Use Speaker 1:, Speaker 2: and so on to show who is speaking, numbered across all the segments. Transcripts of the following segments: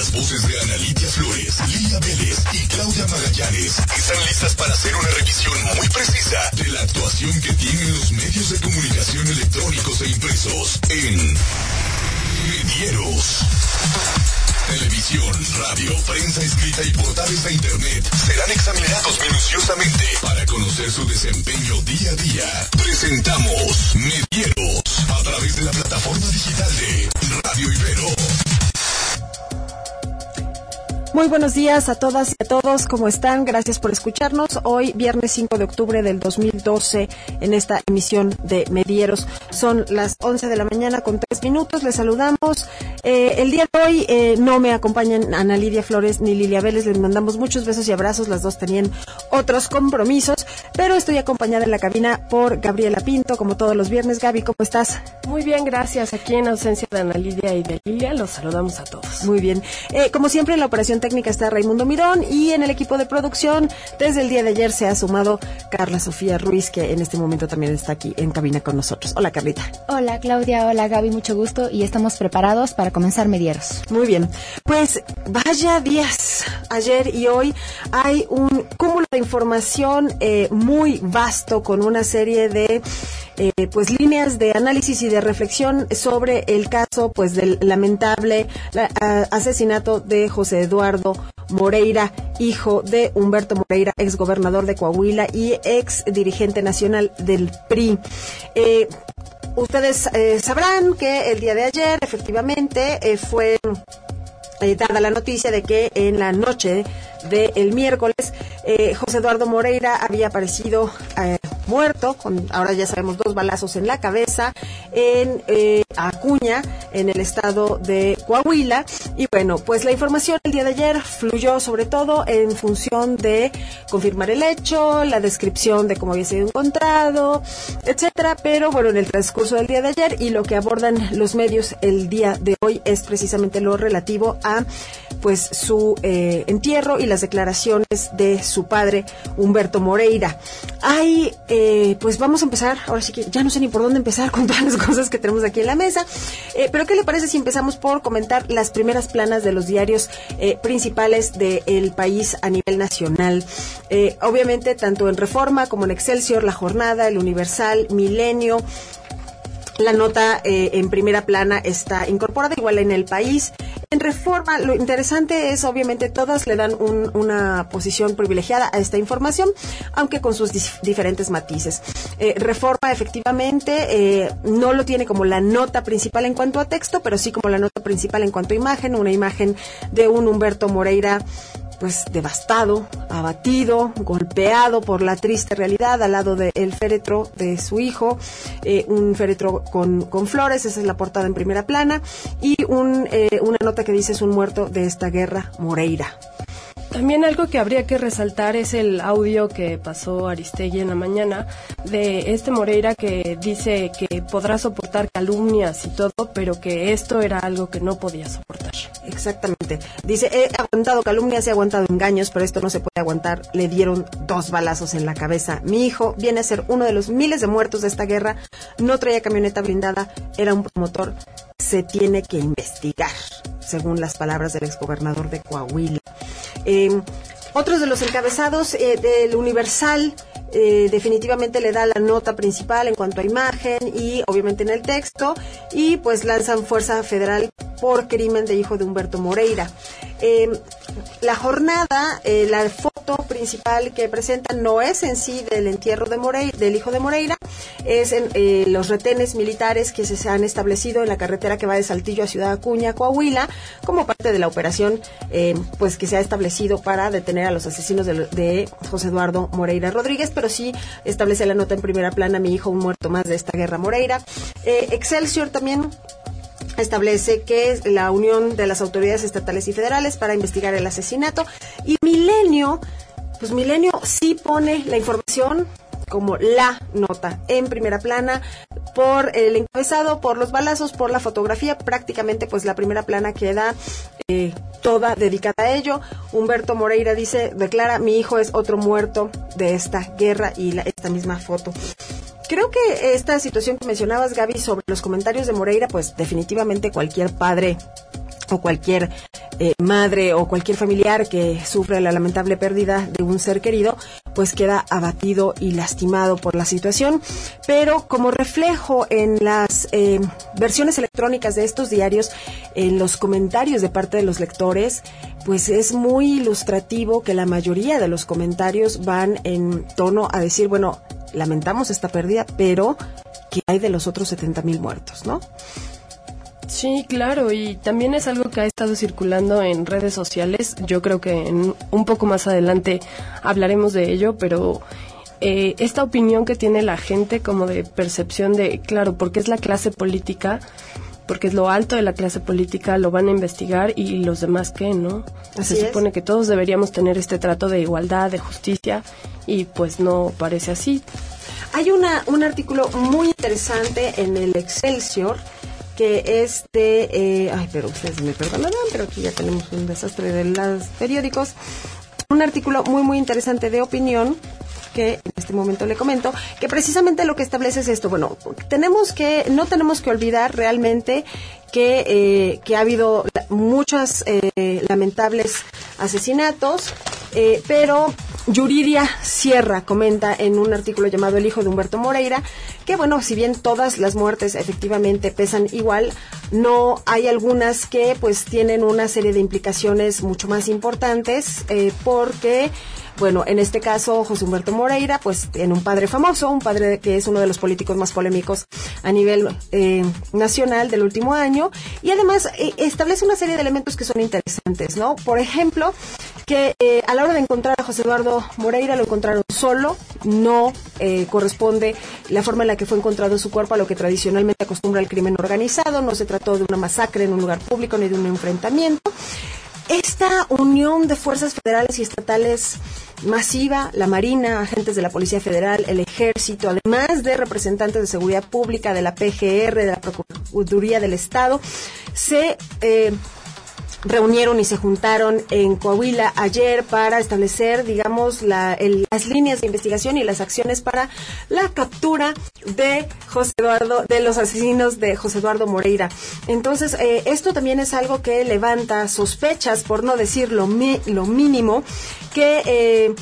Speaker 1: Las voces de Ana Lidia Flores, Lilia Vélez y Claudia Magallanes están listas para hacer una revisión muy precisa de la actuación que tienen los medios de comunicación electrónicos e impresos en Medieros. Televisión, radio, prensa escrita y portales de internet serán examinados minuciosamente para conocer su desempeño día a día. Presentamos Medieros a través de la plataforma digital de Radio Ibero.
Speaker 2: Muy buenos días a todas y a todos, ¿cómo están? Gracias por escucharnos. Hoy, viernes 5 de octubre del 2012, en esta emisión de Medieros. Son las 11 de la mañana con 3 minutos. Les saludamos. El día de hoy no me acompañan Ana Lidia Flores ni Lilia Vélez. Les mandamos muchos besos y abrazos. Las dos tenían otros compromisos, pero estoy acompañada en la cabina por Gabriela Pinto, como todos los viernes. Gaby, ¿cómo estás?
Speaker 3: Muy bien, gracias. Aquí en ausencia de Ana Lidia y de Lilia, los saludamos a todos.
Speaker 2: Muy bien. Como siempre, en la operación técnica está Raimundo Mirón y en el equipo de producción desde el día de ayer se ha sumado Carla Sofía Ruiz, que en este momento también está aquí en cabina con nosotros. Hola, Carlita.
Speaker 4: Hola, Claudia. Hola, Gaby. Mucho gusto y estamos preparados para comenzar Medieros.
Speaker 2: Muy bien. Pues vaya días. Ayer y hoy hay un cúmulo de información muy vasto con una serie de pues líneas de análisis y de reflexión sobre el caso pues del lamentable asesinato de José Eduardo Moreira, hijo de Humberto Moreira, ex gobernador de Coahuila y ex dirigente nacional del PRI. Ustedes sabrán que el día de ayer efectivamente fue dada la noticia de que en la noche del miércoles José Eduardo Moreira había aparecido muerto, con ahora ya sabemos 2 balazos en la cabeza en Acuña, en el estado de Coahuila. Y bueno, pues la información el día de ayer fluyó sobre todo en función de confirmar el hecho, la descripción de cómo había sido encontrado, etcétera. Pero bueno, en el transcurso del día de ayer y lo que abordan los medios el día de hoy es precisamente lo relativo a pues su entierro y las declaraciones de su padre Humberto Moreira. Hay pues vamos a empezar, ahora sí que ya no sé ni por dónde empezar con todas las cosas que tenemos aquí en la mesa, pero ¿qué le parece si empezamos por comentar las primeras planas de los diarios principales del país a nivel nacional? Obviamente tanto en Reforma como en Excelsior, La Jornada, El Universal, Milenio. La nota en primera plana está incorporada, igual en El País. En Reforma, lo interesante es, obviamente, todas le dan una posición privilegiada a esta información, aunque con sus diferentes matices. Reforma, efectivamente, no lo tiene como la nota principal en cuanto a texto, pero sí como la nota principal en cuanto a imagen, una imagen de un Humberto Moreira pues devastado, abatido, golpeado por la triste realidad al lado del féretro de su hijo, un féretro con flores, esa es la portada en primera plana, y una nota que dice es un muerto de esta guerra Moreira.
Speaker 3: También algo que habría que resaltar es el audio que pasó Aristegui en la mañana de este Moreira que dice que podrá soportar calumnias y todo, pero que esto era algo que no podía soportar.
Speaker 2: Exactamente. Dice, he aguantado calumnias, he aguantado engaños, pero esto no se puede aguantar. Le dieron 2 balazos en la cabeza. Mi hijo viene a ser uno de los miles de muertos de esta guerra. No traía camioneta blindada, era un promotor. Se tiene que investigar, según las palabras del exgobernador de Coahuila. Otros de los encabezados del Universal definitivamente le da la nota principal en cuanto a imagen y obviamente en el texto, y pues lanzan fuerza federal por crimen de hijo de Humberto Moreira. La Jornada, la foto principal que presentan no es en sí del entierro de Moreira, del hijo de Moreira, es en los retenes militares que se han establecido en la carretera que va de Saltillo a Ciudad Acuña, Coahuila, como parte de la operación pues que se ha establecido para detener a los asesinos de José Eduardo Moreira Rodríguez, pero sí establece la nota en primera plana, mi hijo un muerto más de esta guerra Moreira. Excelsior también establece que es la unión de las autoridades estatales y federales para investigar el asesinato. Y Milenio, pues Milenio sí pone la información como la nota en primera plana, por el encabezado, por los balazos, por la fotografía. Prácticamente pues la primera plana queda toda dedicada a ello. Humberto Moreira declara, mi hijo es otro muerto de esta guerra, y esta misma foto. Creo que esta situación que mencionabas, Gaby, sobre los comentarios de Moreira, pues definitivamente cualquier padre o cualquier madre o cualquier familiar que sufre la lamentable pérdida de un ser querido, pues queda abatido y lastimado por la situación. Pero como reflejo en las versiones electrónicas de estos diarios, en los comentarios de parte de los lectores, pues es muy ilustrativo que la mayoría de los comentarios van en tono a decir, bueno, lamentamos esta pérdida, pero ¿qué hay de los otros 70,000 muertos, no?
Speaker 3: Sí, claro, y también es algo que ha estado circulando en redes sociales. Yo creo que un poco más adelante hablaremos de ello, pero esta opinión que tiene la gente como de percepción de, claro, porque es la clase política, porque es lo alto de la clase política, lo van a investigar y los demás qué, ¿no?
Speaker 2: Así
Speaker 3: Se supone que todos deberíamos tener este trato de igualdad, de justicia, y pues no parece así.
Speaker 2: Hay un artículo muy interesante en el Excelsior que es de... pero ustedes me perdonarán, pero aquí ya tenemos un desastre de los periódicos. Un artículo muy, muy interesante de opinión que en este momento le comento, que precisamente lo que establece es esto. Bueno, no tenemos que olvidar realmente que ha habido muchos lamentables asesinatos, pero Yuridia Sierra comenta en un artículo llamado El hijo de Humberto Moreira que, bueno, si bien todas las muertes efectivamente pesan igual, no hay algunas que pues tienen una serie de implicaciones mucho más importantes, porque, bueno, en este caso José Humberto Moreira pues tiene un padre famoso, un padre que es uno de los políticos más polémicos a nivel nacional del último año, y además establece una serie de elementos que son interesantes, ¿no? Por ejemplo, que a la hora de encontrar a José Eduardo Moreira lo encontraron solo, no corresponde la forma en la que fue encontrado su cuerpo a lo que tradicionalmente acostumbra el crimen organizado, no se trató de una masacre en un lugar público ni de un enfrentamiento. Esta unión de fuerzas federales y estatales masiva, la Marina, agentes de la Policía Federal, el Ejército, además de representantes de seguridad pública, de la PGR, de la Procuraduría del Estado, se reunieron y se juntaron en Coahuila ayer para establecer, digamos, las líneas de investigación y las acciones para la captura de de los asesinos de José Eduardo Moreira. Entonces, esto también es algo que levanta sospechas, por no decir lo mínimo, que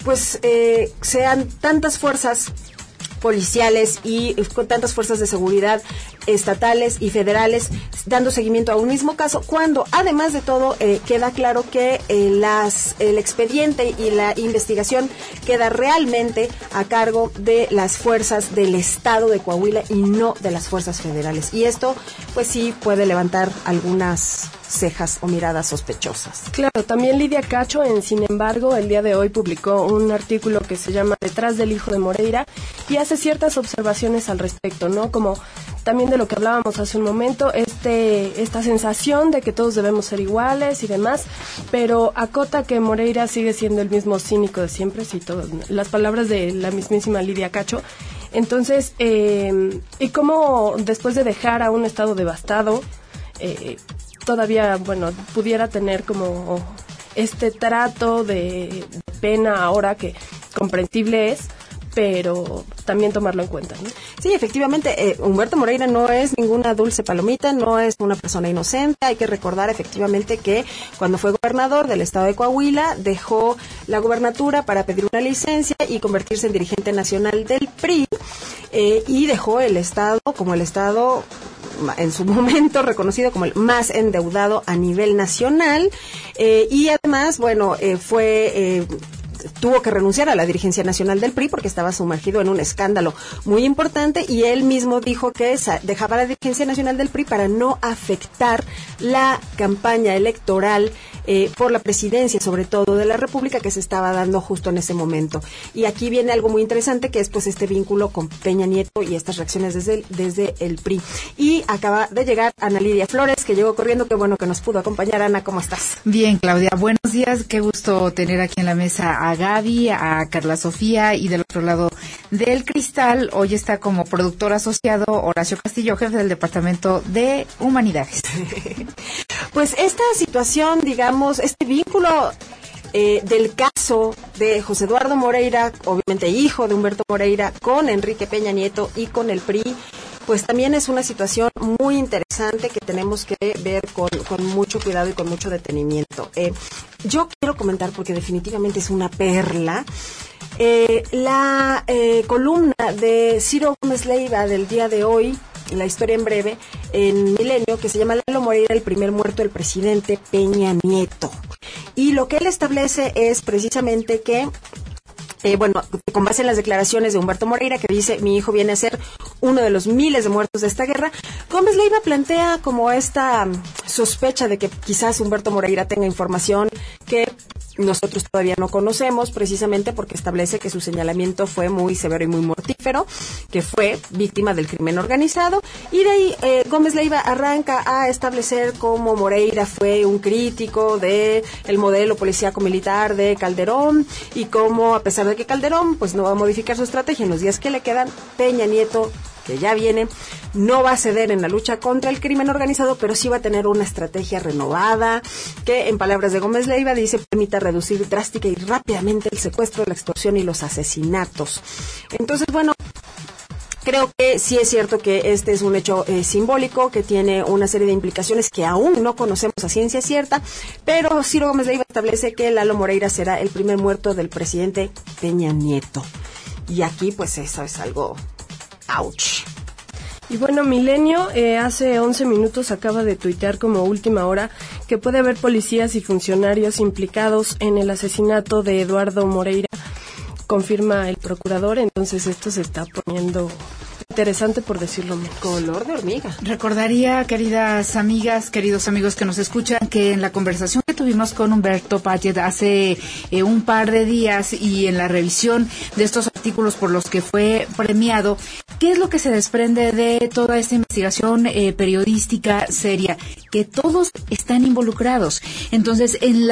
Speaker 2: sean tantas fuerzas policiales y con tantas fuerzas de seguridad estatales y federales dando seguimiento a un mismo caso, cuando además de todo queda claro que el expediente y la investigación queda realmente a cargo de las fuerzas del estado de Coahuila y no de las fuerzas federales. Y esto pues sí puede levantar algunas cejas o miradas sospechosas.
Speaker 3: Claro, también Lidia Cacho, sin embargo, el día de hoy publicó un artículo que se llama Detrás del hijo de Moreira y hace ciertas observaciones al respecto, ¿no? Como también de lo que hablábamos hace un momento, esta sensación de que todos debemos ser iguales y demás, pero acota que Moreira sigue siendo el mismo cínico de siempre, sí, todas las palabras de la mismísima Lidia Cacho. Entonces, y cómo después de dejar a un estado devastado, todavía, bueno, pudiera tener como este trato de pena ahora que comprensible es, pero también tomarlo en cuenta, ¿no?
Speaker 2: Sí, efectivamente, Humberto Moreira no es ninguna dulce palomita, no es una persona inocente. Hay que recordar efectivamente que cuando fue gobernador del estado de Coahuila, dejó la gubernatura para pedir una licencia y convertirse en dirigente nacional del PRI, y dejó el estado como el estado en su momento reconocido como el más endeudado a nivel nacional, y además, bueno, tuvo que renunciar a la dirigencia nacional del PRI porque estaba sumergido en un escándalo muy importante, y él mismo dijo que dejaba la dirigencia nacional del PRI para no afectar la campaña electoral por la presidencia, sobre todo de la República, que se estaba dando justo en ese momento. Y aquí viene algo muy interesante, que es pues este vínculo con Peña Nieto y estas reacciones desde el PRI. Y acaba de llegar Ana Lidia Flores, que llegó corriendo, qué bueno que nos pudo acompañar. Ana, ¿cómo estás?
Speaker 5: Bien, Claudia, buenos días, qué gusto tener aquí en la mesa a Gaby, a Carla Sofía, y del otro lado del cristal, hoy está como productor asociado Horacio Castillo, jefe del Departamento de Humanidades.
Speaker 2: Pues esta situación, digamos, este vínculo del caso de José Eduardo Moreira, obviamente hijo de Humberto Moreira, con Enrique Peña Nieto y con el PRI, pues también es una situación muy interesante que tenemos que ver con mucho cuidado y con mucho detenimiento. Yo quiero comentar, porque definitivamente es una perla, la columna de Ciro Gómez Leiva del día de hoy, La historia en breve, en Milenio, que se llama Lalo Moreira, el primer muerto del presidente Peña Nieto. Y lo que él establece es precisamente que, con base en las declaraciones de Humberto Moreira, que dice: mi hijo viene a ser uno de los miles de muertos de esta guerra, Gómez Leiva plantea como esta sospecha de que quizás Humberto Moreira tenga información que nosotros todavía no conocemos, precisamente porque establece que su señalamiento fue muy severo y muy mortífero, que fue víctima del crimen organizado, y de ahí Gómez Leiva arranca a establecer cómo Moreira fue un crítico de el modelo policíaco-militar de Calderón, y cómo, a pesar de que Calderón pues no va a modificar su estrategia en los días que le quedan, Peña Nieto, que ya viene, no va a ceder en la lucha contra el crimen organizado, pero sí va a tener una estrategia renovada que, en palabras de Gómez Leiva, dice, permita reducir drástica y rápidamente el secuestro, la extorsión y los asesinatos. Entonces, creo que sí es cierto que este es un hecho simbólico, que tiene una serie de implicaciones que aún no conocemos a ciencia cierta, pero Ciro Gómez Leiva establece que Lalo Moreira será el primer muerto del presidente Peña Nieto. Y aquí, pues, eso es algo... ouch.
Speaker 3: Y bueno, Milenio hace 11 minutos acaba de tuitear como última hora que puede haber policías y funcionarios implicados en el asesinato de Eduardo Moreira, confirma el procurador. Entonces esto se está poniendo interesante, por decirlo menos.
Speaker 2: Color de hormiga.
Speaker 5: Recordaría, queridas amigas, queridos amigos que nos escuchan, que en la conversación que tuvimos con Humberto Payet hace un par de días, y en la revisión de estos artículos por los que fue premiado, ¿qué es lo que se desprende de toda esta investigación periodística seria? Que todos están involucrados. Entonces, en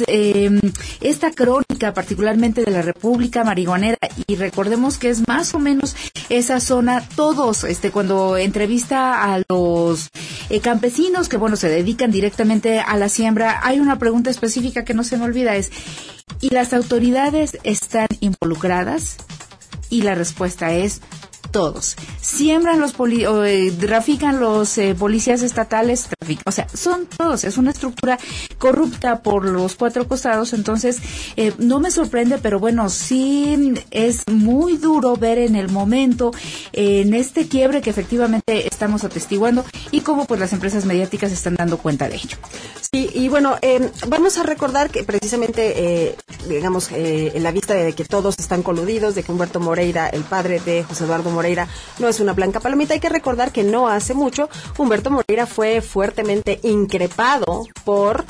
Speaker 5: esta crónica, particularmente de la República Marihuanera, y recordemos que es más o menos esa zona, todos, cuando entrevista a los campesinos que, se dedican directamente a la siembra, hay una pregunta específica que no se me olvida, ¿y las autoridades están involucradas? Y la respuesta es: todos. Siembran trafican los policías estatales, son todos. Es una estructura corrupta por los cuatro costados. Entonces, no me sorprende, pero sí es muy duro ver en el momento, en este quiebre que efectivamente estamos atestiguando, y cómo pues las empresas mediáticas se están dando cuenta de ello.
Speaker 2: Sí, y vamos a recordar que precisamente, en la vista de que todos están coludidos, de que Humberto Moreira, el padre de José Eduardo Moreira, no es una blanca palomita, hay que recordar que no hace mucho Humberto Moreira fue fuertemente increpado por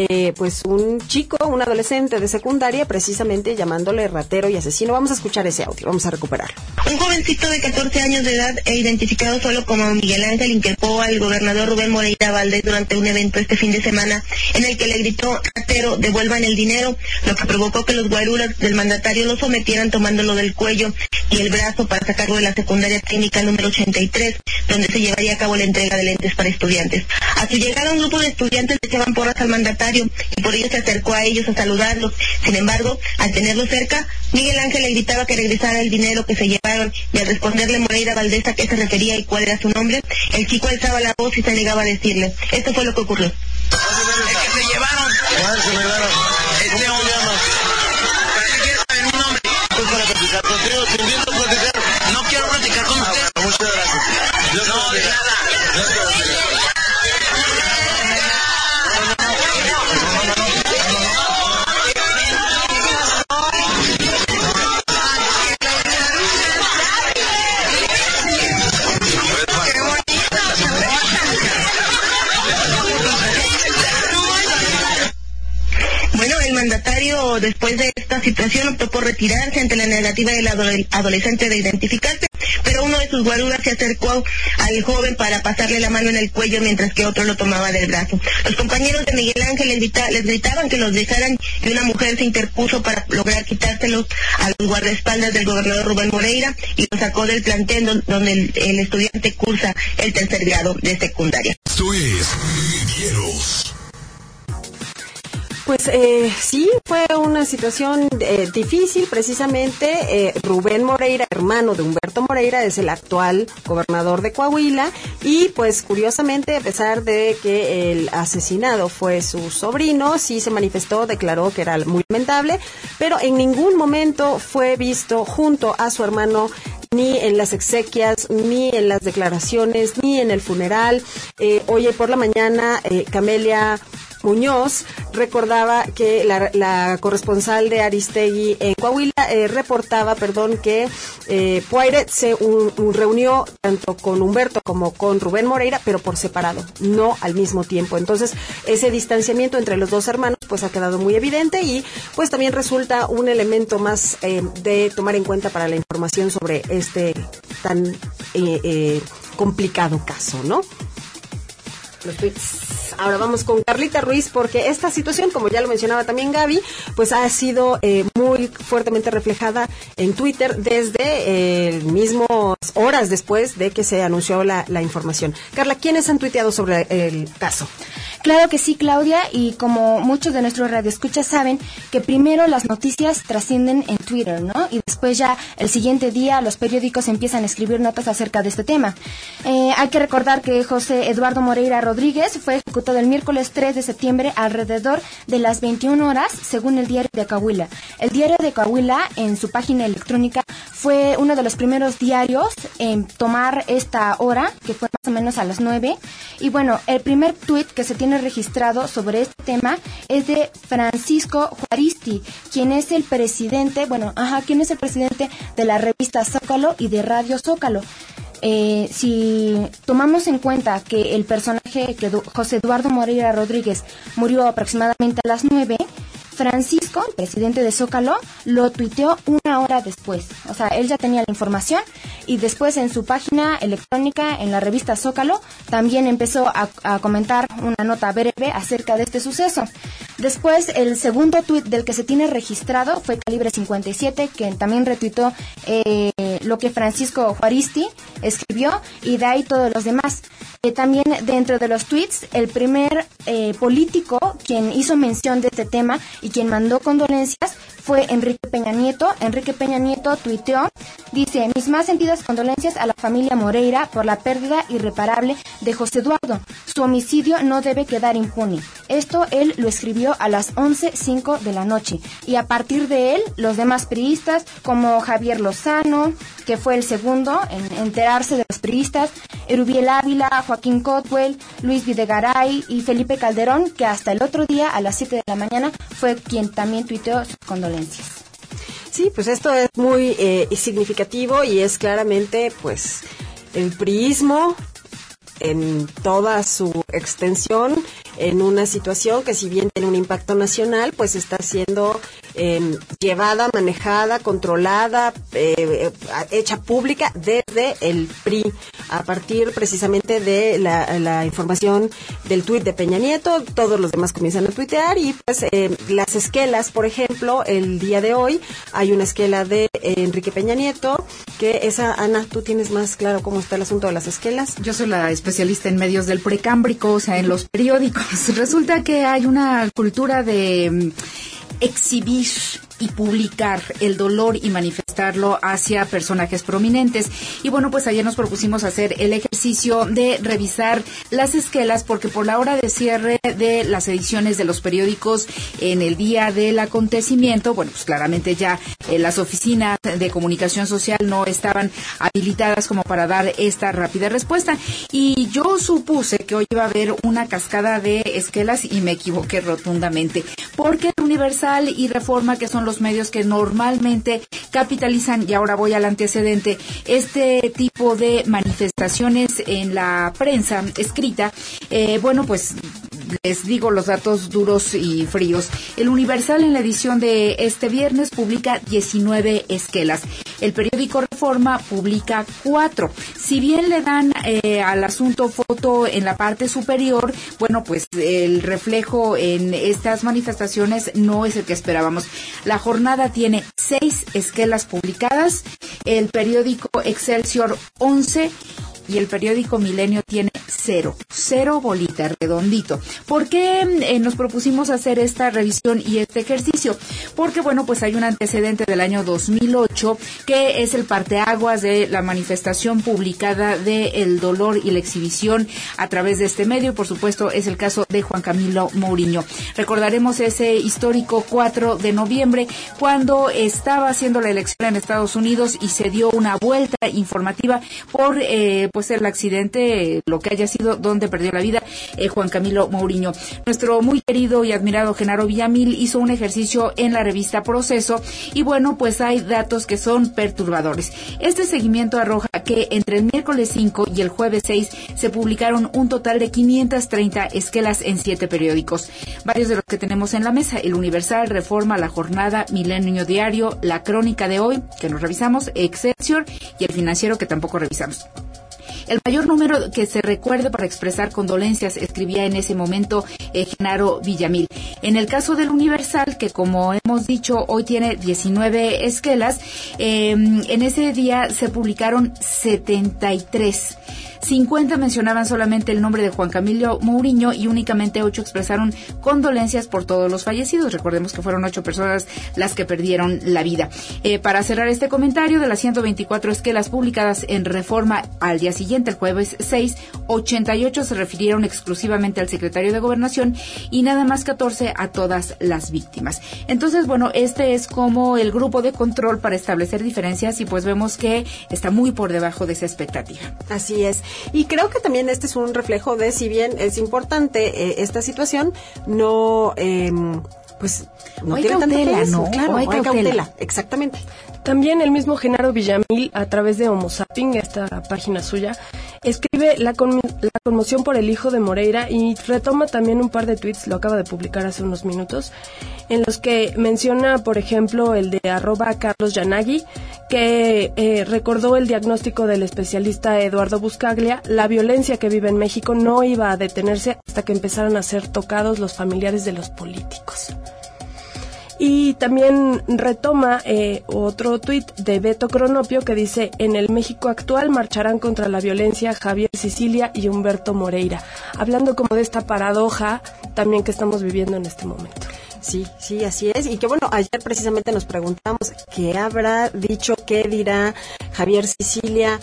Speaker 2: un adolescente de secundaria, precisamente llamándole ratero y asesino. Vamos a escuchar ese audio, vamos a recuperarlo.
Speaker 6: Un jovencito de 14 años de edad, identificado solo como Miguel Ángel, increpó al gobernador Rubén Moreira Valdés durante un evento este fin de semana, en el que le gritó: ratero, devuelvan el dinero, lo que provocó que los guaruras del mandatario lo sometieran tomándolo del cuello y el brazo para sacarlo de la secundaria técnica número 83, donde se llevaría a cabo la entrega de lentes para estudiantes. A su llegada, un grupo de estudiantes le echaban porras al mandatario, y por ello se acercó a ellos a saludarlos. Sin embargo, al tenerlo cerca, Miguel Ángel le gritaba que regresara el dinero que se llevaron, y al responderle Moreira Valdés a qué se refería y cuál era su nombre, el chico alzaba la voz y se negaba a decirle. Esto fue lo que ocurrió.
Speaker 7: Es que se llevaron. ¿Cuál se llevaron? Este hombre. ¿Para qué quieres saber mi nombre? Pues para platicar contigo, te invito a platicar. No quiero platicar con usted. Muchas gracias. No, de nada.
Speaker 6: El mandatario, después de esta situación, optó por retirarse ante la negativa del adolescente de identificarse, pero uno de sus guaruras se acercó al joven para pasarle la mano en el cuello, mientras que otro lo tomaba del brazo. Los compañeros de Miguel Ángel les gritaban que los dejaran, y una mujer se interpuso para lograr quitárselos a los guardaespaldas del gobernador Rubén Moreira, y lo sacó del plantel donde el estudiante cursa el tercer grado de secundaria.
Speaker 1: Esto es Medieros.
Speaker 2: Pues sí, fue una situación difícil. Precisamente Rubén Moreira, hermano de Humberto Moreira, es el actual gobernador de Coahuila y pues curiosamente, a pesar de que el asesinado fue su sobrino, sí se manifestó, declaró que era muy lamentable, pero en ningún momento fue visto junto a su hermano ni en las exequias, ni en las declaraciones, ni en el funeral. Hoy por la mañana, Camelia Muñoz recordaba que la corresponsal de Aristegui en Coahuila reportaba, que Poirot se reunió tanto con Humberto como con Rubén Moreira, pero por separado, no al mismo tiempo. Entonces, ese distanciamiento entre los dos hermanos pues ha quedado muy evidente y pues también resulta un elemento más de tomar en cuenta para la información sobre este tan complicado caso, ¿no? Los tweets. Ahora vamos con Carlita Ruiz, porque esta situación, como ya lo mencionaba también Gaby, pues ha sido muy fuertemente reflejada en Twitter desde mismos horas después de que se anunció la información. Carla, ¿quiénes han tuiteado sobre el caso?
Speaker 4: Claro que sí, Claudia, y como muchos de nuestros radioescuchas saben, que primero las noticias trascienden en Twitter, ¿no? Y después ya el siguiente día los periódicos empiezan a escribir notas acerca de este tema. Hay que recordar que José Eduardo Moreira Rodríguez fue ejecutado el miércoles 3 de septiembre alrededor de las 21 horas, según el Diario de Coahuila. El Diario de Coahuila, en su página electrónica, fue uno de los primeros diarios en tomar esta hora, que fue más o menos a las 9. Y bueno, el primer tuit que se tiene registrado sobre este tema es de Francisco Juaristi, quien es el presidente de la revista Zócalo y de Radio Zócalo. Si tomamos en cuenta que el personaje, que José Eduardo Moreira Rodríguez, murió aproximadamente a las 9, Francisco, el presidente de Zócalo, lo tuiteó una hora después. O sea, él ya tenía la información y después en su página electrónica, en la revista Zócalo, también empezó a comentar una nota breve acerca de este suceso. Después, el segundo tuit del que se tiene registrado fue Calibre 57, que también retuitó lo que Francisco Juaristi escribió, y de ahí todos los demás. También dentro de los tweets, el primer político quien hizo mención de este tema y quien mandó condolencias fue Enrique Peña Nieto. Enrique Peña Nieto tuiteó, dice: mis más sentidas condolencias a la familia Moreira por la pérdida irreparable de José Eduardo. Su homicidio no debe quedar impune. Esto él lo escribió a las 11:05 de la noche. Y a partir de él, los demás priistas, como Javier Lozano, que fue el segundo en enterarse de los priistas, Erubiel Ávila, Joaquín Cotwell, Luis Videgaray y Felipe Calderón, que hasta el otro día a las 7 de la mañana fue quien también tuiteó sus condolencias.
Speaker 2: Sí, pues esto es muy significativo y es claramente pues el priismo en toda su extensión, en una situación que si bien tiene un impacto nacional, pues está siendo llevada, manejada, controlada, hecha pública desde el PRI, a partir precisamente de la información del tuit de Peña Nieto. Todos los demás comienzan a tuitear y pues las esquelas, por ejemplo, el día de hoy hay una esquela de Enrique Peña Nieto, que esa, Ana, tú tienes más claro cómo está el asunto de las esquelas.
Speaker 5: Yo soy la especialista en medios del precámbrico, o sea, en los periódicos. Resulta que hay una cultura de exhibir y publicar el dolor y manifestarlo hacia personajes prominentes. Y bueno, pues ayer nos propusimos hacer el ejercicio de revisar las esquelas, porque por la hora de cierre de las ediciones de los periódicos en el día del acontecimiento, bueno, pues claramente ya las oficinas de comunicación social no estaban habilitadas como para dar esta rápida respuesta. Y yo supuse que hoy iba a haber una cascada de esquelas y me equivoqué rotundamente, porque Universal y Reforma, que son los medios que normalmente capitalizan, y ahora voy al antecedente, este tipo de manifestaciones en la prensa escrita, bueno, pues les digo los datos duros y fríos. El Universal en la edición de este viernes publica 19 esquelas. El periódico Reforma publica 4. Si bien le dan al asunto foto en la parte superior, bueno, pues el reflejo en estas manifestaciones no es el que esperábamos. La jornada tiene 6 esquelas publicadas, el periódico Excelsior 11 y el periódico Milenio tiene 0 bolita, redondito. ¿Por qué nos propusimos hacer esta revisión y este ejercicio? Porque, bueno, pues hay un antecedente del año 2008 que es el parteaguas de la manifestación publicada de El Dolor y la Exhibición a través de este medio, y por supuesto es el caso de Juan Camilo Mouriño. Recordaremos ese histórico 4 de noviembre cuando estaba haciendo la elección en Estados Unidos y se dio una vuelta informativa por pues el accidente, lo que haya sido, donde perdió la vida Juan Camilo Mouriño. Nuestro muy querido y admirado Genaro Villamil hizo un ejercicio en la revista Proceso y bueno, pues hay datos que son perturbadores. Este seguimiento arroja que entre el miércoles 5 y el jueves 6 se publicaron un total de 530 esquelas en 7 periódicos. Varios de los que tenemos en la mesa: El Universal, Reforma, La Jornada, Milenio Diario, La Crónica de Hoy, que nos revisamos, Excelsior y El Financiero, que tampoco revisamos. El mayor número que se recuerde para expresar condolencias, escribía en ese momento Genaro Villamil. En el caso del Universal, que como hemos dicho, hoy tiene 19 esquelas, en ese día se publicaron 73. 50 mencionaban solamente el nombre de Juan Camilo Mouriño y únicamente 8 expresaron condolencias por todos los fallecidos. Recordemos que fueron 8 personas las que perdieron la vida. Para cerrar este comentario, de las 124 esquelas publicadas en Reforma al día siguiente, el jueves 6, 88 se refirieron exclusivamente al secretario de Gobernación y nada más 14 a todas las víctimas. Entonces, bueno, este es como el grupo de control para establecer diferencias y pues vemos que está muy por debajo de esa expectativa.
Speaker 2: Así es. Y creo que también este es un reflejo de, si bien es importante esta situación, no, pues no tiene tanta peso, ¿no? Claro, hay cautela, exactamente.
Speaker 3: También el mismo Genaro Villamil, a través de Homo Zapping, esta página suya, escribe la conmoción por el hijo de Moreira y retoma también un par de tweets, lo acaba de publicar hace unos minutos, en los que menciona, por ejemplo, el de @CarlosYanagui, que recordó el diagnóstico del especialista Eduardo Buscaglia: la violencia que vive en México no iba a detenerse hasta que empezaran a ser tocados los familiares de los políticos. Y también retoma otro tuit de Beto Cronopio que dice: en el México actual marcharán contra la violencia Javier Sicilia y Humberto Moreira, hablando como de esta paradoja también que estamos viviendo en este momento.
Speaker 2: Sí, así es. Y que bueno, ayer precisamente nos preguntamos qué habrá dicho, qué dirá Javier Sicilia,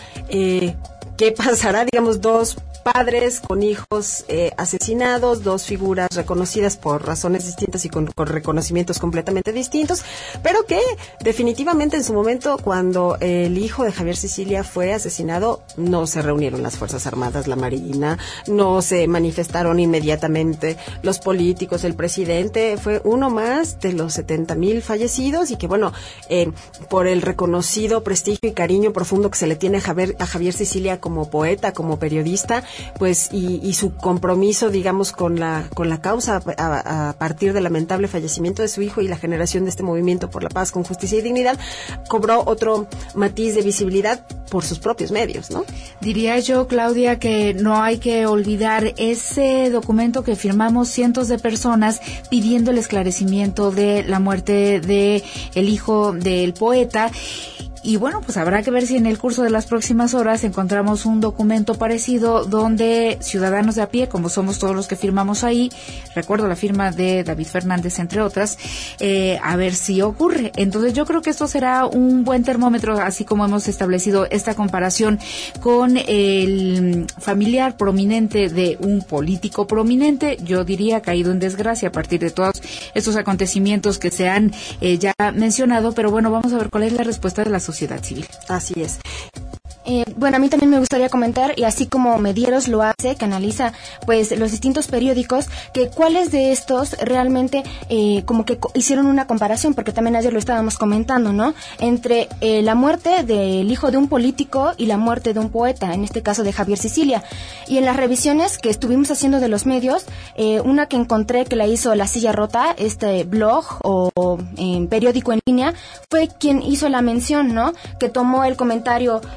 Speaker 2: qué pasará, digamos, dos padres con hijos asesinados, dos figuras reconocidas por razones distintas y con reconocimientos completamente distintos, pero que definitivamente en su momento, cuando el hijo de Javier Sicilia fue asesinado, no se reunieron las Fuerzas Armadas, la Marina, no se manifestaron inmediatamente los políticos, el presidente, fue uno más de los 70,000 fallecidos y que bueno, por el reconocido prestigio y cariño profundo que se le tiene a Javier Sicilia como poeta, como periodista, pues y su compromiso, digamos, con la causa a partir del lamentable fallecimiento de su hijo y la generación de este movimiento por la paz con justicia y dignidad, cobró otro matiz de visibilidad por sus propios medios, ¿no?
Speaker 5: Diría yo, Claudia, que no hay que olvidar ese documento que firmamos cientos de personas pidiendo el esclarecimiento de la muerte de el hijo del poeta. Y bueno, pues habrá que ver si en el curso de las próximas horas encontramos un documento parecido donde ciudadanos de a pie, como somos todos los que firmamos ahí, recuerdo la firma de David Fernández, entre otras, a ver si ocurre. Entonces yo creo que esto será un buen termómetro, así como hemos establecido esta comparación con el familiar prominente de un político prominente, yo diría caído en desgracia a partir de todos estos acontecimientos que se han ya mencionado, pero bueno, vamos a ver cuál es la respuesta de la sociedad civil.
Speaker 2: Así es.
Speaker 4: Bueno, a mí también me gustaría comentar, y así como Medieros lo hace, que analiza pues los distintos periódicos, que cuáles de estos realmente como que hicieron una comparación, porque también ayer lo estábamos comentando, ¿no? Entre la muerte del hijo de un político y la muerte de un poeta, en este caso de Javier Sicilia. Y en las revisiones que estuvimos haciendo de los medios, una que encontré que la hizo La Silla Rota, este blog o periódico en línea, fue quien hizo la mención, ¿no? Que tomó el comentario de un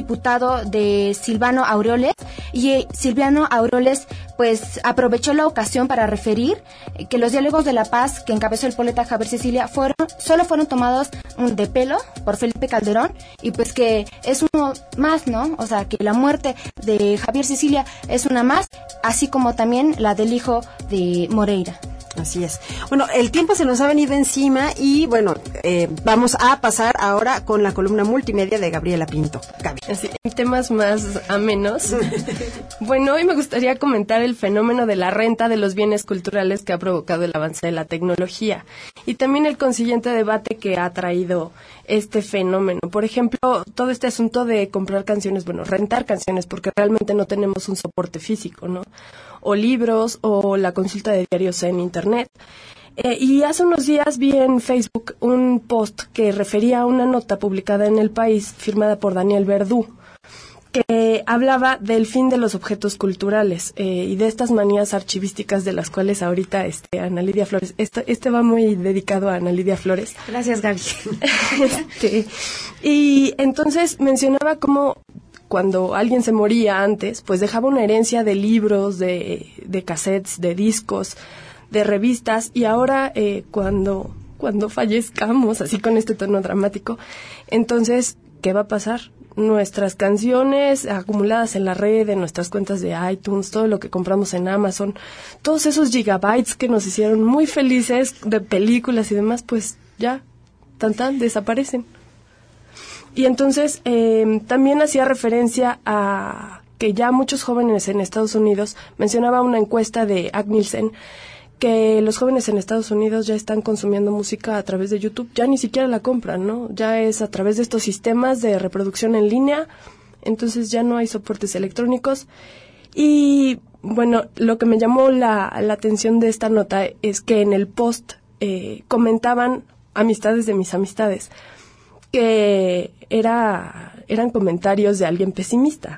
Speaker 4: diputado de Silvano Aureoles, y Silvano Aureoles pues aprovechó la ocasión para referir que los diálogos de la paz que encabezó el poeta Javier Sicilia solo fueron tomados de pelo por Felipe Calderón, y pues que es uno más, ¿no? O sea, que la muerte de Javier Sicilia es una más, así como también la del hijo de Moreira.
Speaker 2: Así es. Bueno, el tiempo se nos ha venido encima y bueno, vamos a pasar ahora con la columna multimedia de Gabriela Pinto. Gaby.
Speaker 3: Así, en temas más amenos. Bueno, hoy me gustaría comentar el fenómeno de la renta de los bienes culturales que ha provocado el avance de la tecnología y también el consiguiente debate que ha traído este fenómeno. Por ejemplo, todo este asunto de comprar canciones, bueno, rentar canciones, porque realmente no tenemos un soporte físico, ¿no? O libros, o la consulta de diarios en Internet. Y hace unos días vi en Facebook un post que refería a una nota publicada en El País, firmada por Daniel Verdú, que hablaba del fin de los objetos culturales y de estas manías archivísticas de las cuales ahorita Ana Lidia Flores, este va muy dedicado a Ana Lidia Flores.
Speaker 5: Gracias, Gaby.
Speaker 3: Y entonces mencionaba cómo cuando alguien se moría antes, pues dejaba una herencia de libros, de cassettes, de discos, de revistas, y ahora cuando fallezcamos, así con este tono dramático, entonces, ¿qué va a pasar? Nuestras canciones acumuladas en la red, en nuestras cuentas de iTunes, todo lo que compramos en Amazon, todos esos gigabytes que nos hicieron muy felices de películas y demás, pues ya, desaparecen. Y entonces también hacía referencia a que ya muchos jóvenes en Estados Unidos, mencionaba una encuesta de Agnielsen, que los jóvenes en Estados Unidos ya están consumiendo música a través de YouTube, ya ni siquiera la compran, ¿no? Ya es a través de estos sistemas de reproducción en línea, entonces ya no hay soportes electrónicos. Y bueno, lo que me llamó la atención de esta nota es que en el post comentaban amistades de mis amistades, que eran comentarios de alguien pesimista,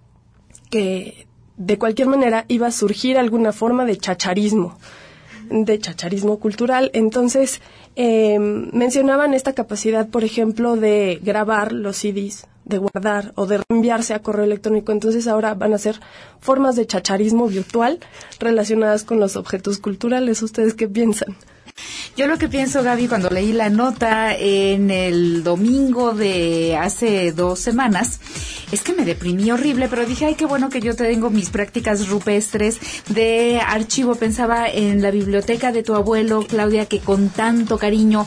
Speaker 3: que de cualquier manera iba a surgir alguna forma de chacharismo cultural. Entonces mencionaban esta capacidad, por ejemplo, de grabar los CDs, de guardar o de reenviarse a correo electrónico. Entonces ahora van a ser formas de chacharismo virtual relacionadas con los objetos culturales. ¿Ustedes qué piensan?
Speaker 5: Yo lo que pienso, Gaby, cuando leí la nota en el domingo de hace 2 semanas, es que me deprimí horrible, pero dije, ay, qué bueno que yo tengo mis prácticas rupestres de archivo. Pensaba en la biblioteca de tu abuelo, Claudia, que con tanto cariño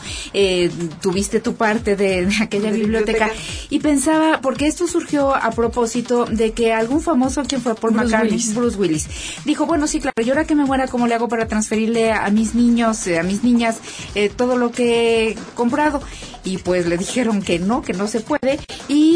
Speaker 5: tuviste tu parte de aquella biblioteca. Y pensaba, porque esto surgió a propósito de que algún famoso, ¿quién fue? Paul McCartney, Bruce Willis, dijo, bueno, sí, claro, yo ahora que me muera, ¿cómo le hago para transferirle a mis niños, a mis niñas, todo lo que he comprado? Y pues le dijeron que no se puede, y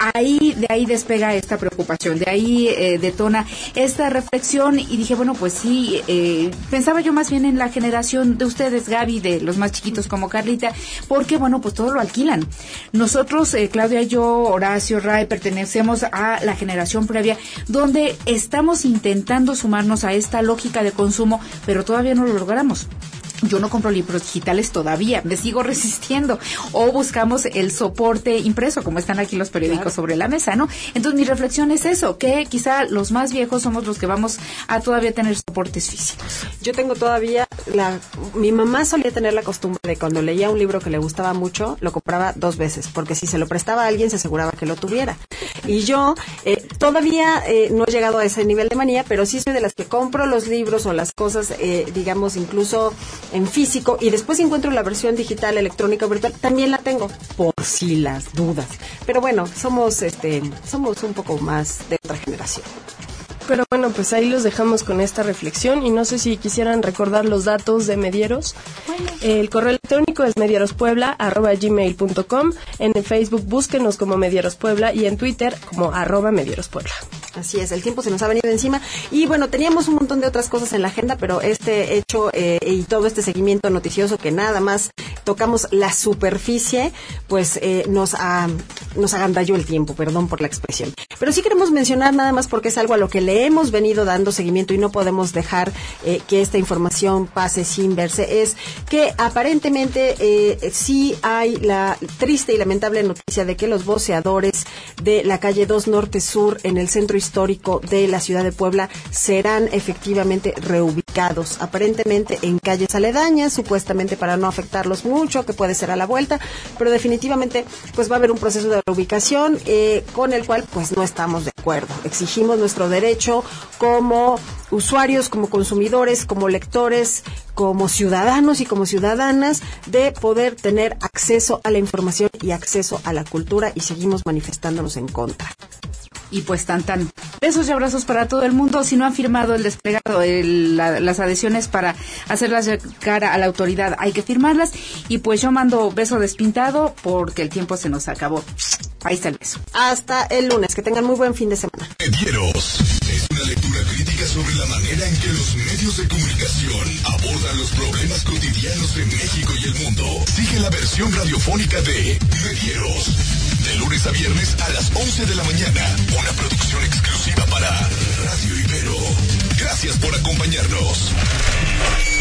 Speaker 5: de ahí despega esta preocupación, de ahí detona esta reflexión, y dije, bueno, pues sí, pensaba yo más bien en la generación de ustedes, Gaby, de los más chiquitos como Carlita, porque bueno, pues todo lo alquilan. Nosotros, Claudia, yo, Horacio, Ray, pertenecemos a la generación previa, donde estamos intentando sumarnos a esta lógica de consumo, pero todavía no lo logramos. Yo no compro libros digitales todavía, me sigo resistiendo. O buscamos el soporte impreso, como están aquí los periódicos sobre la mesa, ¿no? Entonces mi reflexión es eso, que quizá los más viejos somos los que vamos a todavía tener soportes físicos.
Speaker 2: Yo tengo todavía mi mamá solía tener la costumbre de cuando leía un libro que le gustaba mucho, lo compraba 2 veces, porque si se lo prestaba a alguien se aseguraba que lo tuviera. Y yo todavía no he llegado a ese nivel de manía, pero sí soy de las que compro los libros o las cosas, digamos, incluso en físico, y después encuentro la versión digital, electrónica, virtual, también la tengo, por si las dudas. Pero bueno, somos un poco más de otra generación.
Speaker 3: Pero bueno, pues ahí los dejamos con esta reflexión, y no sé si quisieran recordar los datos de Medieros. Bueno. El correo electrónico es medierospuebla@gmail.com. En el Facebook búsquenos como Medieros Puebla, y en Twitter como @medierospuebla.
Speaker 2: Así es, el tiempo se nos ha venido encima, y bueno, teníamos un montón de otras cosas en la agenda, pero este hecho y todo este seguimiento noticioso, que nada más tocamos la superficie, pues nos agandalló el tiempo, perdón por la expresión. Pero sí queremos mencionar nada más porque es algo a lo que le hemos venido dando seguimiento y no podemos dejar que esta información pase sin verse. Es que aparentemente sí hay la triste y lamentable noticia de que los voceadores de la calle 2 Norte Sur en el centro histórico de la ciudad de Puebla serán efectivamente reubicados, aparentemente en calles aledañas, supuestamente para no afectarlos mucho, que puede ser a la vuelta, pero definitivamente pues va a haber un proceso de reubicación con el cual pues no estamos de acuerdo. Exigimos nuestro derecho como usuarios, como consumidores, como lectores, como ciudadanos y como ciudadanas de poder tener acceso a la información y acceso a la cultura, y seguimos manifestándonos en contra.
Speaker 5: Y pues tan. Besos y abrazos para todo el mundo. Si no han firmado el desplegado, las adhesiones para hacerlas llegar a la autoridad, hay que firmarlas. Y pues yo mando beso despintado porque el tiempo se nos acabó. Ahí está el beso.
Speaker 2: Hasta el lunes. Que tengan muy buen fin de semana.
Speaker 1: Medieros es una lectura crítica sobre la manera en que los medios de comunicación abordan los problemas cotidianos en México y el mundo. Sigue la versión radiofónica de Medieros. De lunes a viernes a las 11 de la mañana. Una producción exclusiva para Radio Ibero. Gracias por acompañarnos.